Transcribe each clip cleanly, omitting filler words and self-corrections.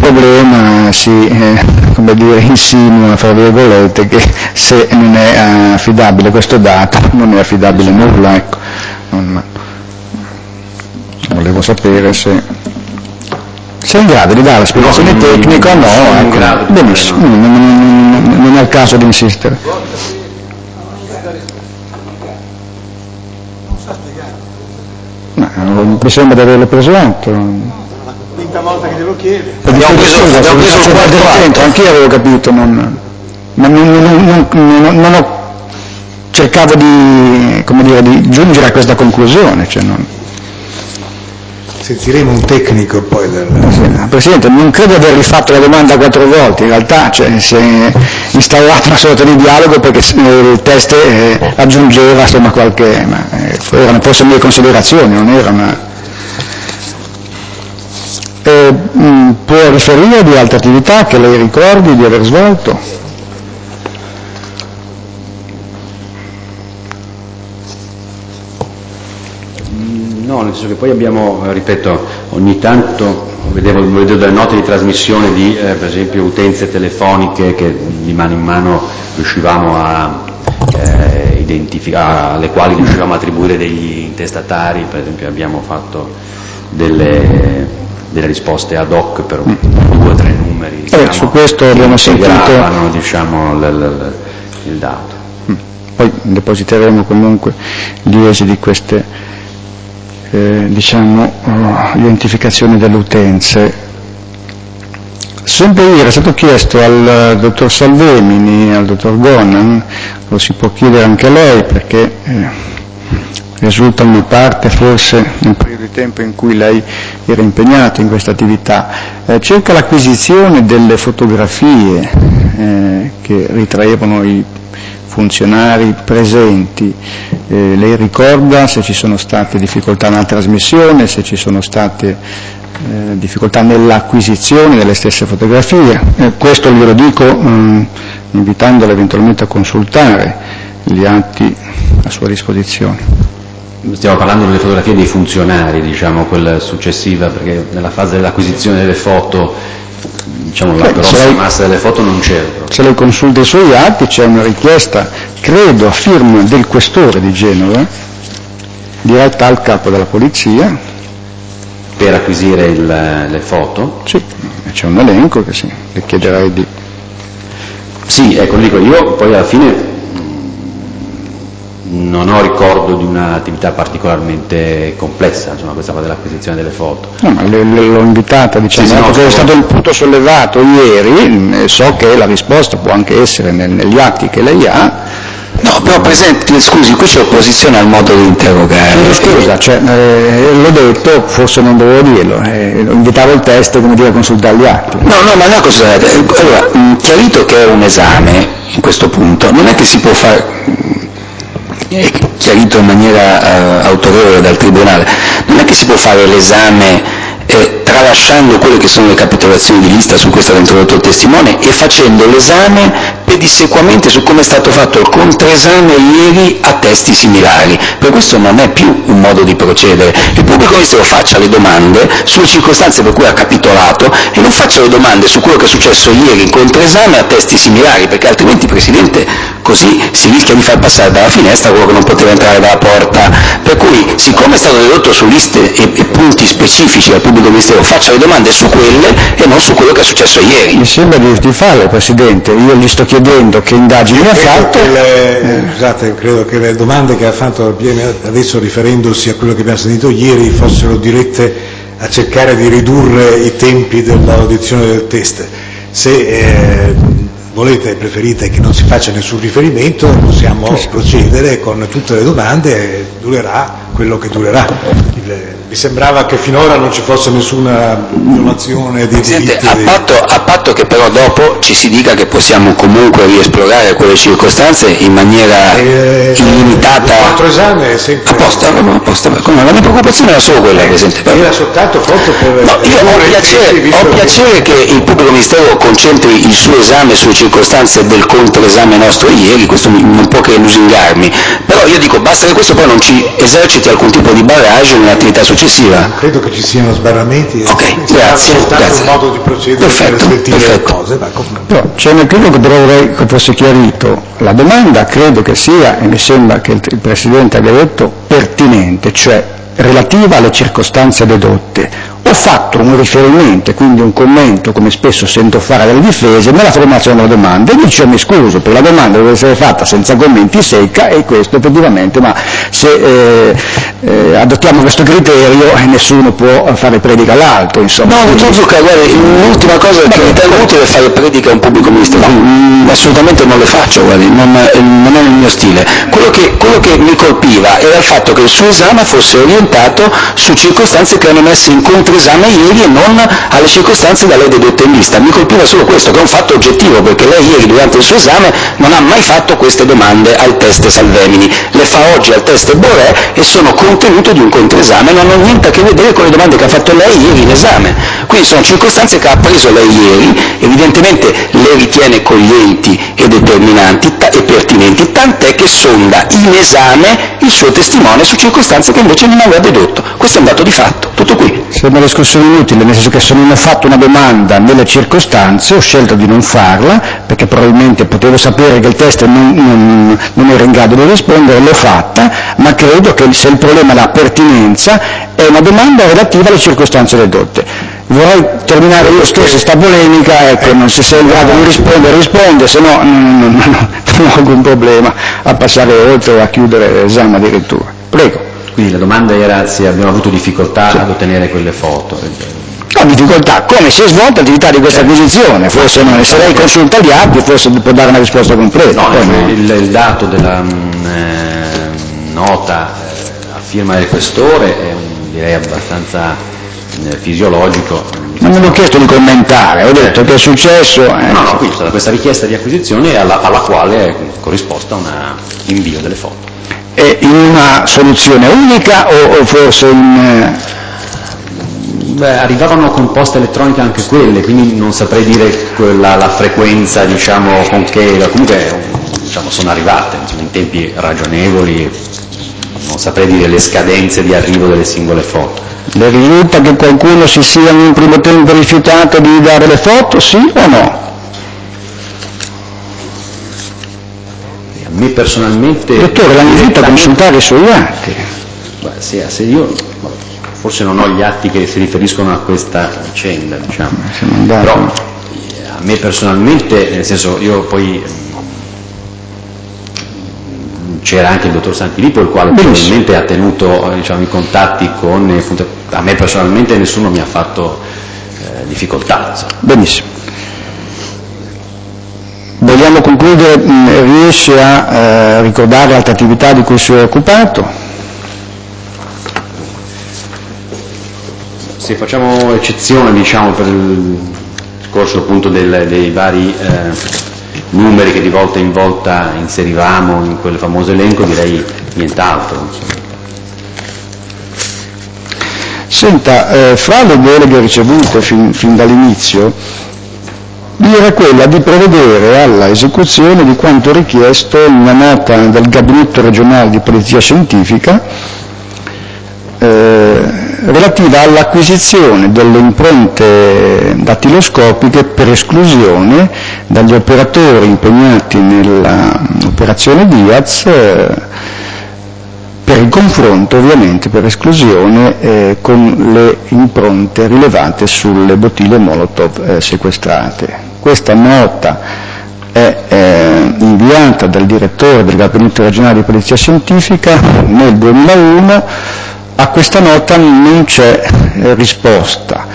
problema come dire, insinua, fra virgolette, che se non è affidabile questo dato non è affidabile nulla, ecco. Volevo sapere se sei in grado di dare la spiegazione tecnica o no, ecco. Benissimo, non è il caso di insistere. Mi sembra di averlo preso atto. Quinta volta che te lo chiede. Abbiamo preso il quarto, anch'io avevo capito, ma non ho cercato di giungere a questa conclusione. Sentiremo un tecnico poi. Presidente, non credo di aver rifatto la domanda 4 volte, in realtà si è instaurato una sorta di dialogo perché il test aggiungeva insomma erano forse mie considerazioni, non erano. Può riferire di altre attività che lei ricordi di aver svolto? No, nel senso che poi abbiamo, ripeto, ogni tanto vedevo delle note di trasmissione di, per esempio, utenze telefoniche che di mano in mano riuscivamo a identificare, alle quali riuscivamo a attribuire degli intestatari. Per esempio abbiamo fatto delle risposte ad hoc per 2 o 3 numeri su questo abbiamo sentito, il dato. Poi depositeremo comunque gli esiti di queste identificazioni delle utenze. Sempre ieri è stato chiesto al dottor Salvemini, al dottor Gonan, lo si può chiedere anche a lei perché risulta mi parte forse nel periodo di tempo in cui lei era impegnato in questa attività, circa l'acquisizione delle fotografie che ritraevano i funzionari presenti. Lei ricorda se ci sono state difficoltà nella trasmissione, se ci sono state difficoltà nell'acquisizione delle stesse fotografie? Questo glielo dico invitandolo eventualmente a consultare gli atti a sua disposizione. Stiamo parlando delle fotografie dei funzionari, quella successiva, perché nella fase dell'acquisizione delle foto, la grossa massa delle foto non c'era. Se lei consulta i suoi atti c'è una richiesta, credo a firma del questore di Genova, diretta al capo della polizia. Per acquisire le foto? Sì, c'è un elenco che le chiederei di... Sì, ecco, dico, io poi alla fine non ho ricordo di un'attività particolarmente complessa, questa cosa dell'acquisizione delle foto. No, ma l'ho invitata, perché è stato il punto sollevato ieri, so che la risposta può anche essere negli atti che lei ha. No, però Presidente, scusi, qui c'è opposizione al modo di interrogare. Scusa, l'ho detto, forse non dovevo dirlo, invitavo il test a consultare gli atti. No, ma no, allora, chiarito che è un esame, in questo punto, non è che si può fare, è chiarito in maniera autorevole dal Tribunale, non è che si può fare l'esame tralasciando quelle che sono le capitolazioni di lista su cui è stato introdotto il testimone e facendo l'esame pedissequamente su come è stato fatto il controesame ieri a testi similari. Per questo non è più un modo di procedere. Il pubblico ministero faccia le domande sulle circostanze per cui ha capitolato e non faccia le domande su quello che è successo ieri in controesame a testi similari, perché altrimenti, Presidente, così si rischia di far passare dalla finestra quello che non poteva entrare dalla porta. Per cui, siccome è stato dedotto su liste e punti specifici al pubblico ministero, faccia le domande su quelle e non su quello che è successo ieri. Mi sembra di farlo, Presidente. Io gli sto chiedendo che indagini ha fatto. Scusate, credo che le domande che ha fatto adesso, riferendosi a quello che abbiamo sentito ieri, fossero dirette a cercare di ridurre i tempi dell'audizione del test. Se volete e preferite che non si faccia nessun riferimento, possiamo procedere con tutte le domande e durerà quello che durerà. Mi sembrava che finora non ci fosse nessuna violazione di diritti. A patto che però dopo ci si dica che possiamo comunque riesplorare quelle circostanze in maniera illimitata. Il controesame è sempre... Apposta. La mia preoccupazione era solo quella, Presidente. Era soltanto forse per... No, io ho piacere che il pubblico ministero concentri il suo esame sulle circostanze del controesame nostro ieri, questo non può che lusingarmi, però io dico basta che questo poi non ci eserciti metti alcun tipo di barrage nell'attività successiva. Non credo che ci siano sbarramenti. Ok, grazie. È un modo di procedere per sentire le cose. Però c'è un equivoco che vorrei che fosse chiarito. La domanda credo che sia, e mi sembra che il Presidente abbia detto, pertinente, cioè relativa alle circostanze dedotte. Ho fatto un riferimento e quindi un commento, come spesso sento fare dalle difese, nella formazione della domanda, e dice mi scuso, per la domanda deve essere fatta senza commenti, secca, e questo effettivamente, ma se adottiamo questo criterio nessuno può fare predica all'altro, insomma. No, dottor Zucca, guardi, l'ultima cosa che ritengo utile è fare predica a un pubblico ministero, assolutamente non le faccio, guardi, non è nel mio stile. Quello che mi colpiva era il fatto che il suo esame fosse orientato su circostanze che erano messe in controesame ieri e non alle circostanze da lei dedotte in lista. Mi colpiva solo questo, che è un fatto oggettivo, perché lei ieri durante il suo esame non ha mai fatto queste domande al test Salvemini, le fa oggi al test Boré e sono contenuto di un controesame, non hanno niente a che vedere con le domande che ha fatto lei ieri in esame. Quindi sono circostanze che ha preso lei ieri, evidentemente le ritiene coglienti e determinanti e pertinenti, tant'è che sonda in esame il suo testimone su circostanze che invece non aveva dedotto. Questo è un dato di fatto, tutto qui. Sembra una discussione inutile, nel senso che se non ho fatto una domanda nelle circostanze ho scelto di non farla, perché probabilmente potevo sapere che il test non era in grado di rispondere, l'ho fatta, ma credo che se il problema è la pertinenza è una domanda relativa alle circostanze dedotte. Vorrei terminare io stesso sta polemica, ecco, se sei in grado di rispondere, risponde, se no non ho alcun problema a passare oltre, a chiudere l'esame addirittura. Prego. Quindi la domanda era se abbiamo avuto difficoltà ad ottenere quelle foto. No, difficoltà, come si è svolta l'attività di questa acquisizione? Forse non, se lei consulta gli atti forse può dare una risposta completa. No, il dato della nota a firma del questore è direi abbastanza fisiologico. Non mi hanno chiesto di commentare, ho detto che è successo. No, quindi è stata questa richiesta di acquisizione alla quale è corrisposta un invio delle foto. E in una soluzione unica o forse in... Arrivavano con posta elettronica anche quelle, quindi non saprei dire la frequenza, diciamo, con che, comunque diciamo, sono arrivate in tempi ragionevoli, non saprei dire le scadenze di arrivo delle singole foto. Le risulta che qualcuno si sia in un primo tempo rifiutato di dare le foto, sì o no? A me personalmente... Dottore, la invito a consultare i suoi atti. Se io forse non ho gli atti che si riferiscono a questa vicenda, diciamo. Però a me personalmente, nel senso, io poi c'era anche il dottor Sanfilippo, il quale probabilmente ha tenuto, diciamo, i contatti con... A me personalmente nessuno mi ha fatto difficoltà. Insomma. Benissimo. Vogliamo concludere, riesce a ricordare altre attività di cui si è occupato? Se facciamo eccezione, diciamo, per il discorso appunto dei vari numeri che di volta in volta inserivamo in quel famoso elenco, direi nient'altro. Senta, fra le deleghe ricevute fin dall'inizio, era quella di provvedere alla esecuzione di quanto richiesto in una nota del Gabinetto regionale di Polizia Scientifica relativa all'acquisizione delle impronte dattiloscopiche per esclusione dagli operatori impegnati nell'operazione Diaz per il confronto ovviamente per esclusione con le impronte rilevate sulle bottiglie Molotov sequestrate. Questa nota è inviata dal direttore del Gabinetto regionale di Polizia Scientifica nel 2001. A questa nota non c'è risposta,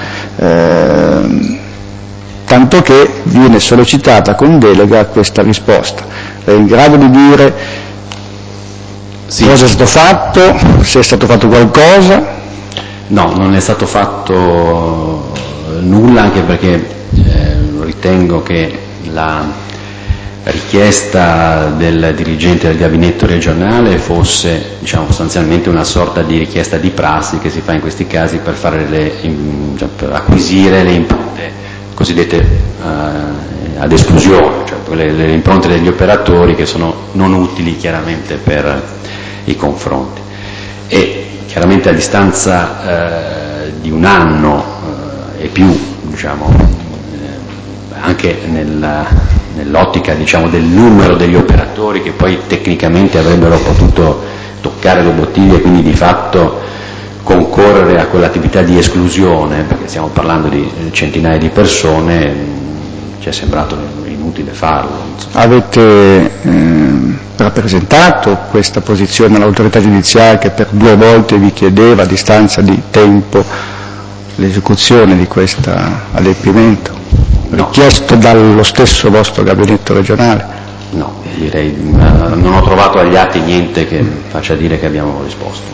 tanto che viene sollecitata con delega questa risposta. È in grado di dire cosa è stato fatto, se è stato fatto qualcosa? No, non è stato fatto nulla, anche perché ritengo che la richiesta del dirigente del gabinetto regionale fosse, diciamo, sostanzialmente una sorta di richiesta di prassi che si fa in questi casi per per acquisire le impronte cosiddette ad esclusione, cioè le impronte degli operatori che sono non utili chiaramente per i confronti. e chiaramente a distanza di un anno e più, diciamo, anche nell'ottica, diciamo, del numero degli operatori che poi tecnicamente avrebbero potuto toccare le bottiglie e quindi di fatto concorrere a quell'attività di esclusione, perché stiamo parlando di centinaia di persone, ci è sembrato inutile farlo. Avete rappresentato questa posizione all'autorità giudiziaria che per 2 volte vi chiedeva a distanza di tempo l'esecuzione di questo adempimento, richiesto dallo stesso vostro gabinetto regionale? No, direi non ho trovato agli atti niente che faccia dire che abbiamo risposto.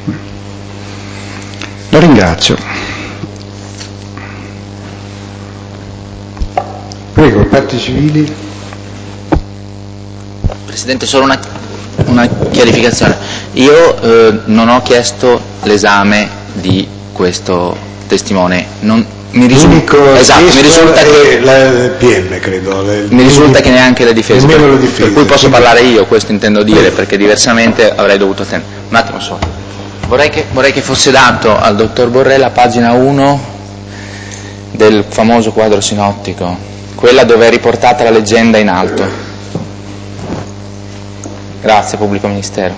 La ringrazio. Prego, parti civili. Presidente, solo una chiarificazione. Io non ho chiesto l'esame di questo testimone. Mi risulta che la PM, credo. Mi risulta che neanche la difesa, per cui posso parlare io, questo intendo dire, perché diversamente avrei dovuto attendere. Un attimo solo. Vorrei che fosse dato al dottor Borrella pagina 1 del famoso quadro sinottico, quella dove è riportata la leggenda in alto. Grazie, Pubblico Ministero.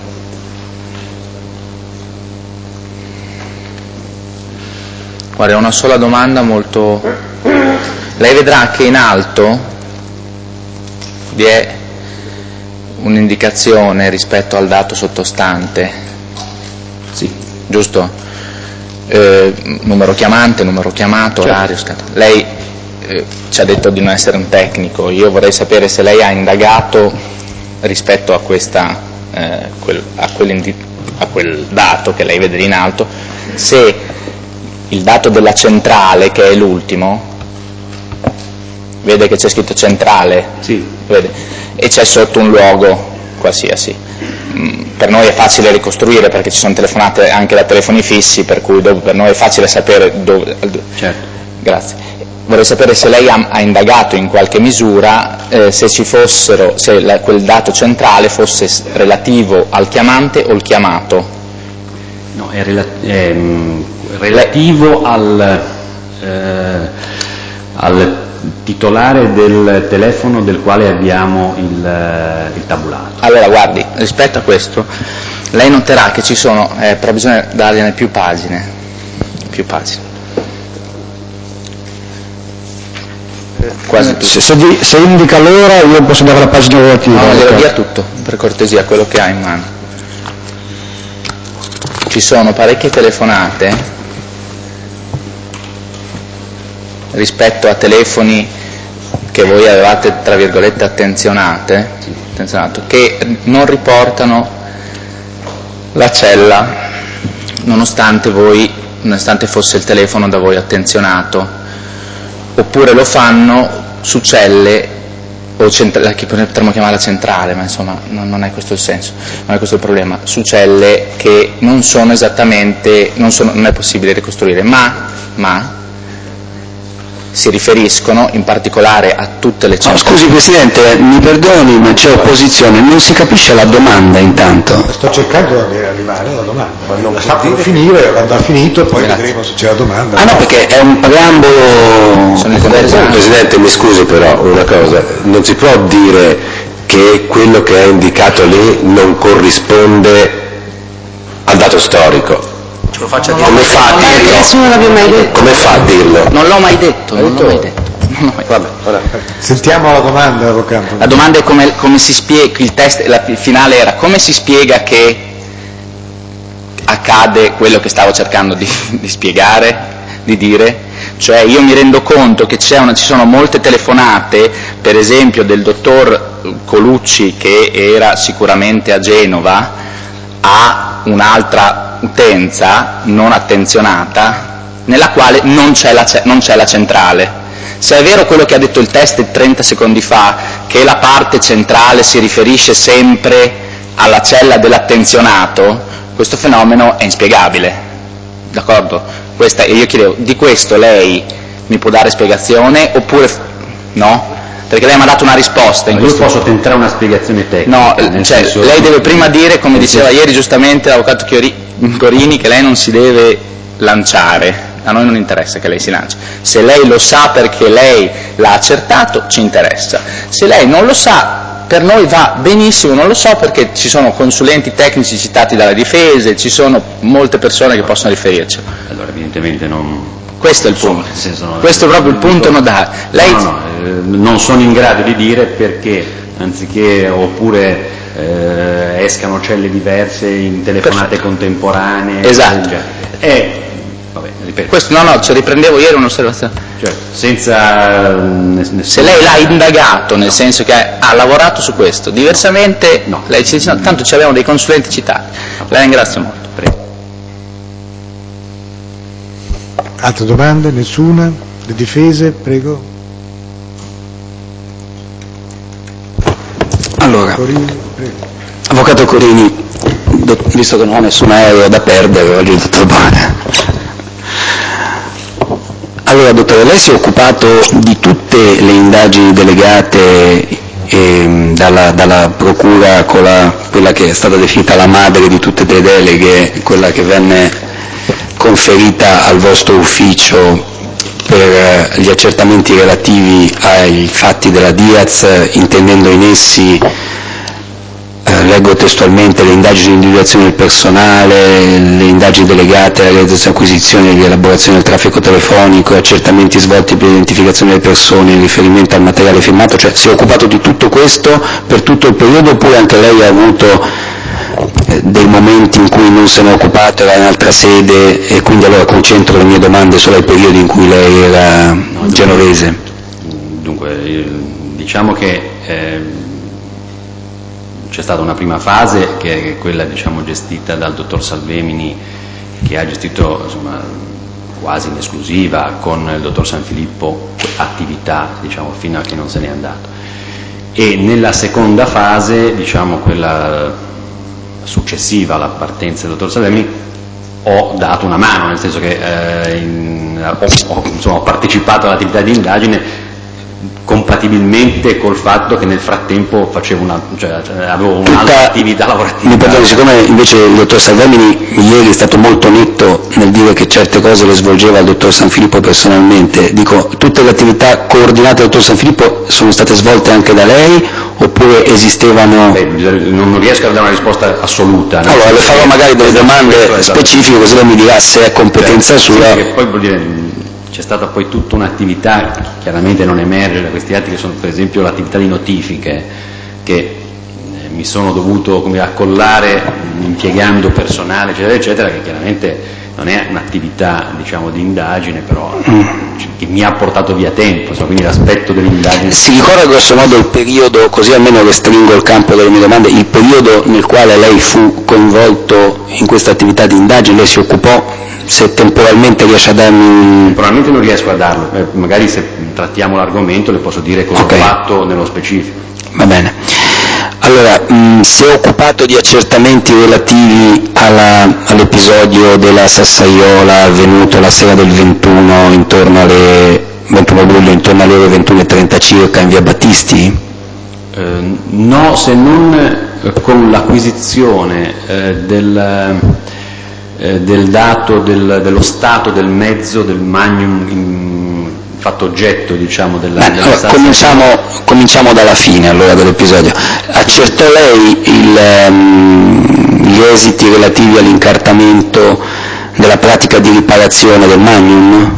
Guarda, una sola domanda molto... Lei vedrà che in alto vi è un'indicazione rispetto al dato sottostante. Sì, giusto? Numero chiamante, numero chiamato, certo. Orario, scattato. Lei ci ha detto di non essere un tecnico, io vorrei sapere se lei ha indagato rispetto a quel dato che lei vede lì in alto, se il dato della centrale, che è l'ultimo, vede che c'è scritto centrale? Sì. Vede? E c'è sotto un luogo qualsiasi. Per noi è facile ricostruire perché ci sono telefonate anche da telefoni fissi, per cui per noi è facile sapere dove. Certo. Grazie. Vorrei sapere se lei ha indagato in qualche misura se quel dato centrale fosse relativo al chiamante o al chiamato. No, è relativo al titolare del telefono del quale abbiamo il tabulato. Allora, guardi, rispetto a questo, lei noterà che ci sono, però bisogna dargliene più pagine. Quasi tutto. Se indica l'ora io posso dare la pagina relativa. No, glielo dia tutto, per cortesia, quello che ha in mano. Ci sono parecchie telefonate rispetto a telefoni che voi avevate, tra virgolette, attenzionato, che non riportano la cella, nonostante fosse il telefono da voi attenzionato, oppure lo fanno su celle o che potremmo chiamarla centrale, ma insomma non è questo il senso, non è questo il problema, su celle che non sono esattamente, non è possibile ricostruire, ma si riferiscono in particolare a tutte le centrali. Scusi Presidente, mi perdoni ma c'è opposizione, non si capisce la domanda intanto. Sto cercando di arrivare alla domanda, la fatelo finire, quando ha finito poi vedremo se c'è la domanda. Ah no, perché è un preambolo. Presidente, mi scusi però una cosa, non si può dire che quello che è indicato lì non corrisponde al dato storico. Ce lo faccia dire. Come fa a dirlo? Nessuno l'abbia mai detto. Come fa a dirlo? Non l'ho mai detto. Vabbè, sentiamo la domanda, Avvocato. La domanda è come si spiega, il finale era come si spiega che accade quello che stavo cercando di spiegare, di dire, cioè io mi rendo conto che ci sono molte telefonate, per esempio del dottor Colucci che era sicuramente a Genova, a un'altra utenza non attenzionata nella quale non c'è la centrale. Se è vero quello che ha detto il test 30 secondi fa, che la parte centrale si riferisce sempre alla cella dell'attenzionato, questo fenomeno è inspiegabile, d'accordo? Io chiedevo, di questo lei mi può dare spiegazione oppure no? perché lei mi ha dato una risposta. Io posso tentare una spiegazione tecnica. No, cioè, senso... lei deve prima dire, come diceva ieri giustamente l'avvocato Corini, che lei non si deve lanciare. A noi non interessa che lei si lanci. Se lei lo sa perché lei l'ha accertato, ci interessa. Se lei non lo sa, per noi va benissimo, non lo so perché ci sono consulenti tecnici citati dalle difese, ci sono molte persone che possono riferirci. Allora, evidentemente non... Questo è il punto. Questo è proprio il punto nodale. Lei... non sono in grado di dire perché, anziché, oppure escano celle diverse in telefonate contemporanee. Esatto. Vabbè, ripeto. Questo, ci riprendevo ieri un'osservazione. Cioè, senza... Se lei l'ha indagato, nel senso che ha lavorato su questo, diversamente no. Lei ci dice, no, tanto ci abbiamo dei consulenti citati. La ringrazio molto. Prego. Altre domande? Nessuna? Le difese? Prego. Allora, Corini, prego. Avvocato Corini, visto che non ho nessun aereo da perdere, oggi il dottor Bona. Allora, dottore, lei si è occupato di tutte le indagini delegate dalla Procura, quella che è stata definita la madre di tutte le deleghe, quella che venne conferita al vostro ufficio per gli accertamenti relativi ai fatti della Diaz, intendendo in essi, leggo testualmente, le indagini di individuazione del personale, le indagini delegate alla realizzazione, acquisizione e rielaborazione del traffico telefonico, accertamenti svolti per l'identificazione delle persone in riferimento al materiale firmato, cioè si è occupato di tutto questo per tutto il periodo, oppure anche lei ha avuto dei momenti in cui non se ne è occupato, era in altra sede, e quindi allora concentro le mie domande solo ai periodi in cui lei era genovese? Dunque, diciamo che c'è stata una prima fase che è quella, diciamo, gestita dal dottor Salvemini, che ha gestito, insomma, quasi in esclusiva con il dottor Sanfilippo attività, diciamo, fino a che non se n'è andato. E nella seconda fase, diciamo quella successiva alla partenza del dottor Salvemini, ho dato una mano, nel senso che ho partecipato all'attività di indagine compatibilmente col fatto che nel frattempo avevo un'altra attività lavorativa. Mi perdoni, siccome invece il dottor Salvemini ieri è stato molto netto nel dire che certe cose le svolgeva il dottor Sanfilippo personalmente, dico, tutte le attività coordinate dal dottor Sanfilippo sono state svolte anche da lei oppure esistevano? Non riesco a dare una risposta assoluta. Allora le farò magari delle domande specifiche, così lei mi dirà se è competenza sua. Sì, poi vuol dire, c'è stata poi tutta un'attività, chiaramente non emerge da questi atti, che sono per esempio l'attività di notifiche, che mi sono dovuto accollare impiegando personale, eccetera, eccetera, che chiaramente non è un'attività, diciamo, di indagine, però che mi ha portato via tempo, quindi l'aspetto dell'indagine. Si ricorda grosso modo il periodo, così almeno restringo il campo delle mie domande, il periodo nel quale lei fu coinvolto in questa attività di indagine, lei si occupò, se temporalmente riesce a darmi... Temporalmente non riesco a darlo, magari se trattiamo l'argomento le posso dire cosa ho fatto nello specifico. Va bene. Allora, si è occupato di accertamenti relativi all'episodio della Sassaiola avvenuto la sera del 21 luglio, intorno alle ore 21:30 circa in via Battisti? No, se non con l'acquisizione del dato dello stato del mezzo, del magnum fatto oggetto, diciamo, della allora, cominciamo dalla fine allora dell'episodio. Accertò lei gli esiti relativi all'incartamento della pratica di riparazione del magnum?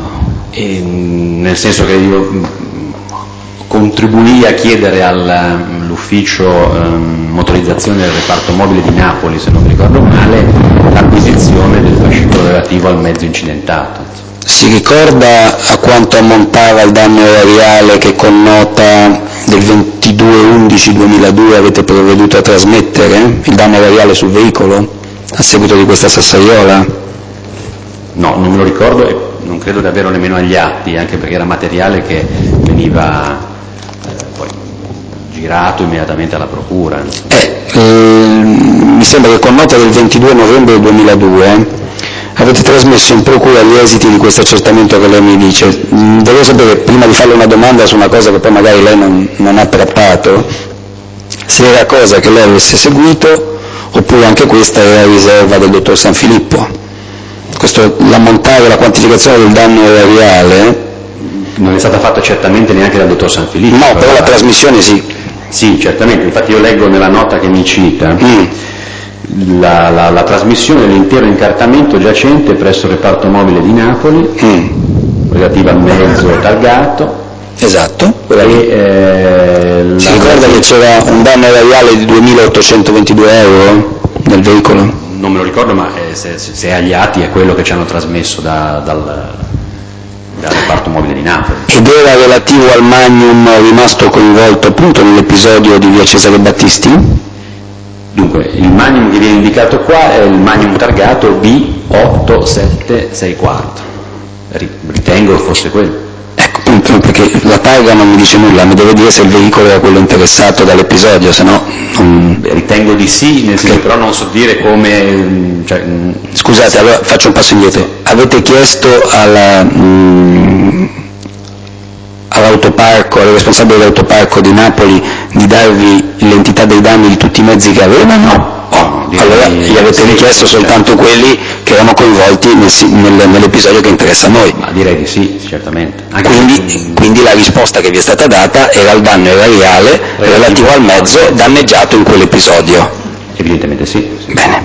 Nel senso che io contribuì a chiedere all'ufficio motorizzazione del reparto mobile di Napoli, se non mi ricordo male, l'acquisizione del fascicolo relativo al mezzo incidentato. Si ricorda a quanto ammontava il danno erariale che con nota del 22/11/2002 avete provveduto a trasmettere, il danno erariale sul veicolo, a seguito di questa Sassaiola? No, non me lo ricordo e non credo di averlo nemmeno agli atti, anche perché era materiale che veniva poi girato immediatamente alla procura. Mi sembra che con nota del 22 novembre 2002 avete trasmesso in procura gli esiti di questo accertamento che lei mi dice. Volevo sapere, prima di farle una domanda su una cosa che poi magari lei non ha trattato, se era cosa che lei avesse seguito oppure anche questa era riserva del dottor Sanfilippo. L'ammontare, la quantificazione del danno erariale non è stata fatta certamente neanche dal dottor Sanfilippo. No, però la trasmissione sì. Sì, certamente, infatti io leggo nella nota che mi cita la trasmissione dell'intero incartamento giacente presso il reparto mobile di Napoli, relativa al mezzo targato. Esatto. Si ricorda che c'era un danno erariale di 2.822 euro nel veicolo? Non me lo ricordo, ma se è agli atti è quello che ci hanno trasmesso dal reparto mobile di Napoli. Ed era relativo al Magnum rimasto coinvolto appunto nell'episodio di via Cesare Battisti? Dunque, il Magnum che viene indicato qua è il Magnum targato B8764. Ritengo fosse quello. Ecco, appunto, perché la targa non mi dice nulla, mi deve dire se il veicolo era quello interessato dall'episodio, se no non... Ritengo di sì, nel senso, però non so dire come... Scusate, allora faccio un passo indietro. Avete chiesto all'autoparco, al responsabile dell'autoparco di Napoli di darvi l'entità dei danni di tutti i mezzi che avevano? Allora gli avete richiesto soltanto quelli che erano coinvolti nell'episodio che interessa a noi. Ma direi di sì, certamente. Quindi la risposta che vi è stata data era il danno erariale relativo al mezzo danneggiato in quell'episodio. Evidentemente sì. Bene.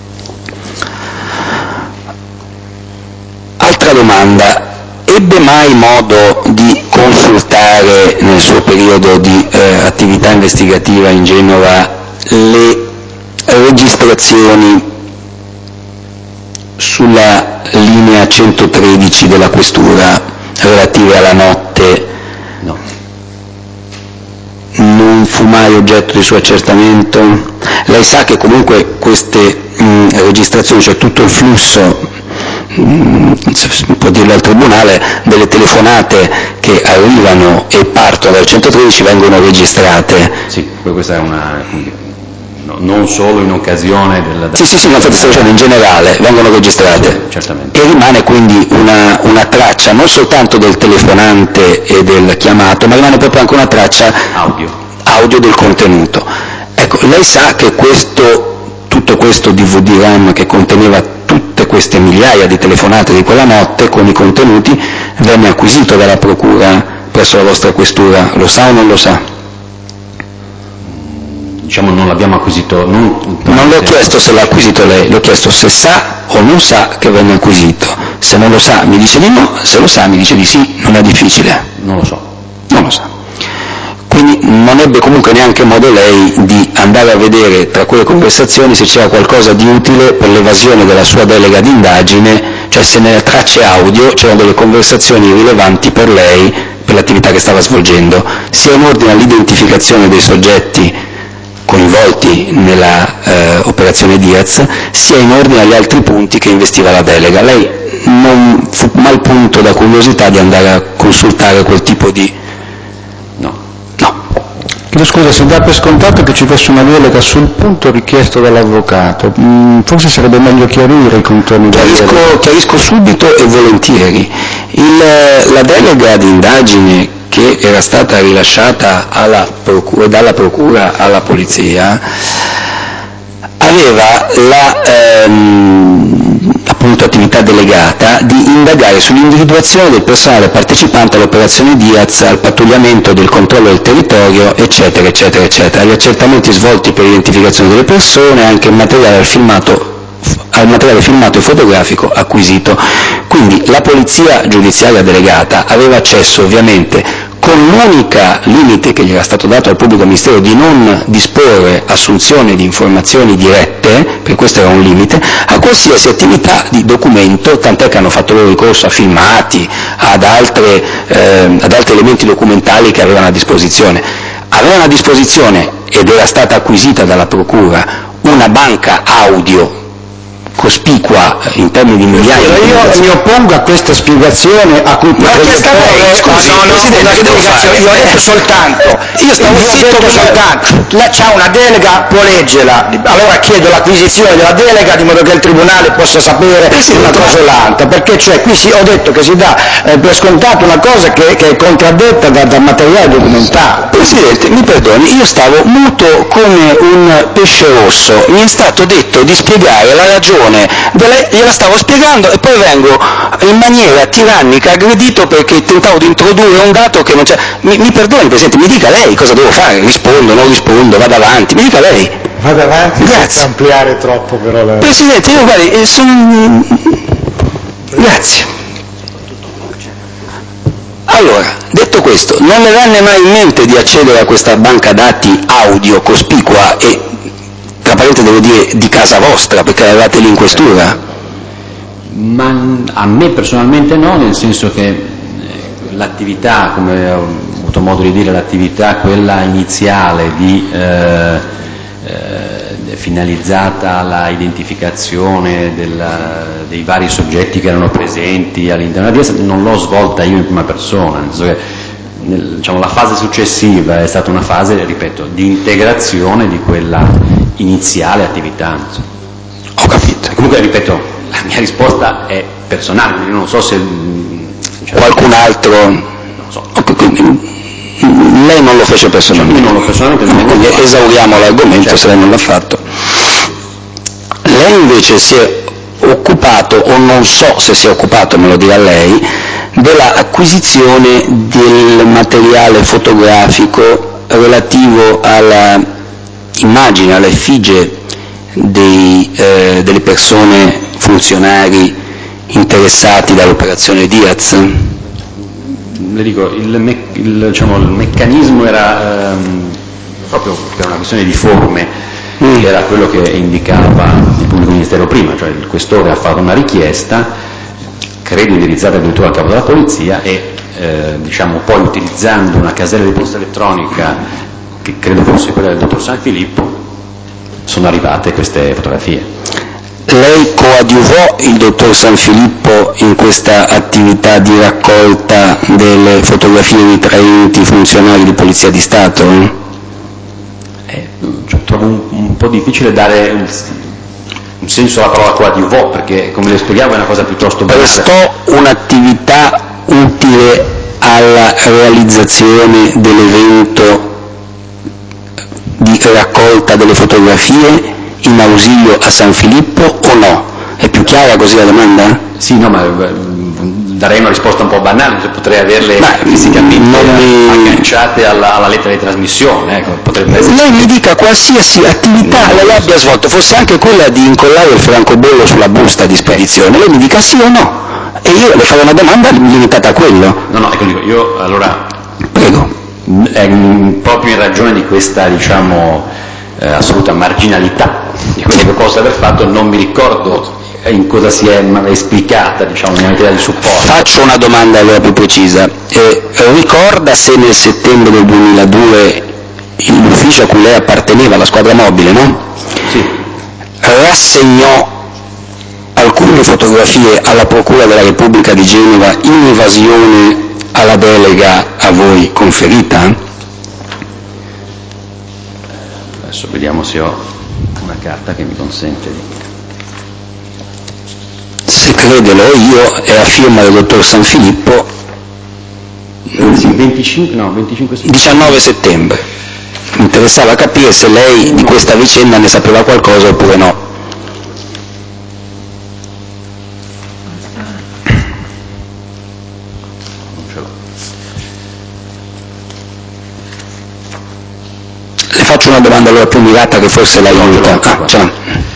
Altra domanda. Ebbe mai modo di consultare nel suo periodo di attività investigativa in Genova le registrazioni sulla linea 113 della questura relative alla notte? No. Non fu mai oggetto di suo accertamento? Lei sa che comunque queste registrazioni, cioè tutto il flusso, può dirlo al Tribunale, delle telefonate che arrivano e partono dal 113 vengono registrate? Sì, questa è una... non solo in occasione del... Sì, infatti stavo dicendo in generale, vengono registrate. Certamente. E rimane quindi una traccia non soltanto del telefonante e del chiamato, ma rimane proprio anche una traccia audio del contenuto. Ecco, lei sa che tutto questo DVD RAM che conteneva tutte queste migliaia di telefonate di quella notte con i contenuti venne acquisito dalla procura presso la vostra questura, lo sa o non lo sa? Diciamo non l'abbiamo acquisito... Non le ho chiesto se l'ha acquisito lei, le ho chiesto se sa o non sa che venne acquisito. Se non lo sa mi dice di no, se lo sa mi dice di sì, non è difficile. Non lo so. Non lo sa. Quindi non ebbe comunque neanche modo lei di andare a vedere tra quelle conversazioni se c'era qualcosa di utile per l'evasione della sua delega d'indagine, cioè se nelle tracce audio c'erano delle conversazioni rilevanti per lei, per l'attività che stava svolgendo, sia in ordine all'identificazione dei soggetti coinvolti nella operazione Diaz, sia in ordine agli altri punti che investiva la delega. Lei non fu mai punto da curiosità di andare a consultare quel tipo di... No. Scusa, si dà per scontato che ci fosse una delega sul punto richiesto dall'avvocato. Forse sarebbe meglio chiarire i contorni della delega. Chiarisco subito e volentieri. La delega di indagine che era stata rilasciata dalla procura alla polizia aveva appunto attività delegata di indagare sull'individuazione del personale partecipante all'operazione Diaz, al pattugliamento del controllo del territorio, eccetera, eccetera, eccetera, agli accertamenti svolti per l'identificazione delle persone, anche il materiale filmato e fotografico acquisito. Quindi la polizia giudiziaria delegata aveva accesso ovviamente, con l'unica limite che gli era stato dato al pubblico ministero di non disporre assunzione di informazioni dirette, perché questo era un limite, a qualsiasi attività di documento, tant'è che hanno fatto loro ricorso a filmati, ad altri elementi documentali che avevano a disposizione. Avevano a disposizione, ed era stata acquisita dalla procura, una banca audio cospicua in termini di migliaia di io mi oppongo a questa spiegazione a cui ma l'ha chiesta lei, scusi, Presidente, che devo fare? Io ho detto soltanto, Io stavo zitto soltanto, c'ha una delega, può leggerla, allora chiedo l'acquisizione della delega di modo che il Tribunale possa sapere una cosa o l'altra, perché cioè qui ho detto che si dà per scontato una cosa che è contraddetta da materiale documentario. Presidente, mi perdoni, io stavo muto come un pesce rosso, mi è stato detto di spiegare la ragione, gliela stavo spiegando e poi vengo in maniera tirannica aggredito perché tentavo di introdurre un dato che non c'è. Mi perdoni, Presidente, mi dica lei cosa devo fare, rispondo, non rispondo, vado avanti, mi dica lei. Vado avanti Grazie. senza ampliare troppo però la... Presidente, io guardi, Grazie. Allora, detto questo, non le venne mai in mente di accedere a questa banca dati audio cospicua e, tra parentesi devo dire, di casa vostra, perché l'avevate lì in questura? Ma a me personalmente no, nel senso che l'attività, come ho avuto modo di dire, l'attività quella iniziale finalizzata alla identificazione dei vari soggetti che erano presenti all'interno della DIAS non l'ho svolta io in prima persona, nel senso che la fase successiva è stata una fase, ripeto, di integrazione di quella iniziale attività. Ho capito. Comunque, ripeto, la mia risposta è personale, io non so se... Qualcun altro... Non so. Lei non lo fece personalmente. Io non lo personalmente non lo Quindi faccio. esauriamo l'argomento, certo. Se lei non l'ha fatto. Lei invece si è occupato, o non so se si è occupato, me lo dirà lei, della acquisizione del materiale fotografico relativo alla immagine, alla effigie delle persone funzionari interessati dall'operazione Diaz? Le dico, il meccanismo era proprio per una questione di forme, che era quello che indicava il pubblico ministero prima, cioè il questore ha fatto una richiesta, credo indirizzata addirittura al capo della polizia, e poi utilizzando una casella di posta elettronica che credo fosse quella del dottor Sanfilippo, sono arrivate queste fotografie. Lei coadiuvò il dottor Sanfilippo in questa attività di raccolta delle fotografie ritraenti funzionari di Polizia di Stato? Trovo un po' difficile dare un senso alla parola coadiuvò, perché, come le spiegavo, è una cosa piuttosto banale. Prestò un'attività utile alla realizzazione dell'evento di raccolta delle fotografie in ausilio a Sanfilippo o no? È più chiara così la domanda? Sì, no, ma darei una risposta un po' banale, potrei averle fisicamente agganciate alla lettera di trasmissione. Ecco, potrebbe essere... Lei mi dica qualsiasi attività lei abbia svolto, fosse anche quella di incollare il francobollo sulla busta di spedizione, lei mi dica sì o no, e io le farò una domanda limitata a quello. No, ecco, dico, io allora... Prego. Proprio in ragione di questa, assoluta marginalità di quello che posso aver fatto, non mi ricordo in cosa si è esplicata, nella materia di supporto. Faccio una domanda allora più precisa. Ricorda se nel settembre del 2002 l'ufficio a cui lei apparteneva, la squadra mobile, no? Sì. Rassegnò alcune fotografie alla Procura della Repubblica di Genova in evasione alla delega a voi conferita? Adesso vediamo se ho una carta che mi consente di... Se crede lo io, è a firma del dottor Sanfilippo. Sì, 19 settembre. Mi interessava capire se lei di questa vicenda ne sapeva qualcosa oppure no. Le faccio una domanda allora più mirata che forse la aiuta.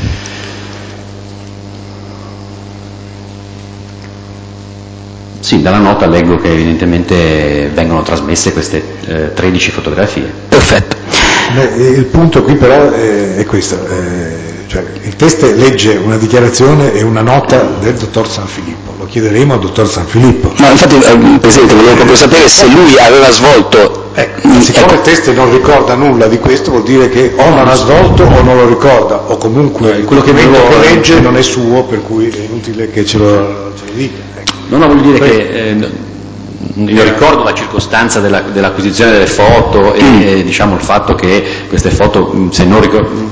Sì, dalla nota leggo che evidentemente vengono trasmesse queste 13 fotografie. Perfetto. Il punto qui però è questo, cioè il test legge una dichiarazione e una nota del dottor Sanfilippo, lo chiederemo al dottor Sanfilippo. No, infatti Presidente volevo proprio sapere se lui aveva svolto Siccome il test non ricorda nulla di questo, vuol dire che o non ha svolto o non lo ricorda, o comunque il documento che legge non è suo, per cui è inutile che ce lo dica. No, vuol dire che io ricordo la circostanza dell'acquisizione delle foto e diciamo il fatto che queste foto, se non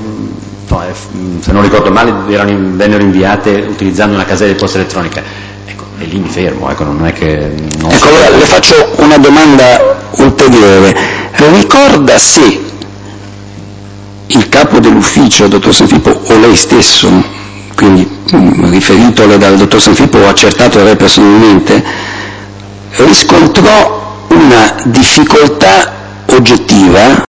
ricordo male, vennero inviate utilizzando una casella di posta elettronica. Ecco, e lì mi fermo, non è che... allora le faccio una domanda ulteriore. Ricorda se il capo dell'ufficio, dottor Sanfilippo, o lei stesso, quindi riferitole dal dottor Sanfilippo o accertato da lei personalmente, riscontrò una difficoltà oggettiva